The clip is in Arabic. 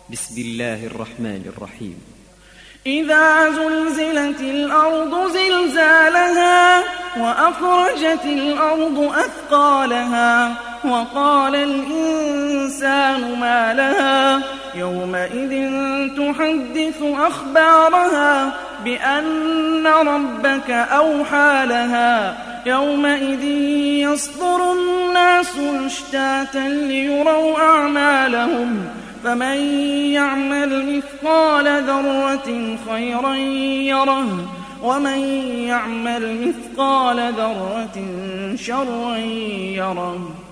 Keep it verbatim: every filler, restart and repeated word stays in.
بسم الله الرحمن الرحيم. إذا زلزلت الأرض زلزالها وأخرجت الأرض أثقالها وقال الإنسان ما لها يومئذ تحدث أخبارها بأن ربك أوحى لها يومئذ يصدر الناس أشتاتا ليروا أعمالهم فمن يعمل مثقال ذرة خيرا يره ومن يعمل مثقال ذرة شرا يره.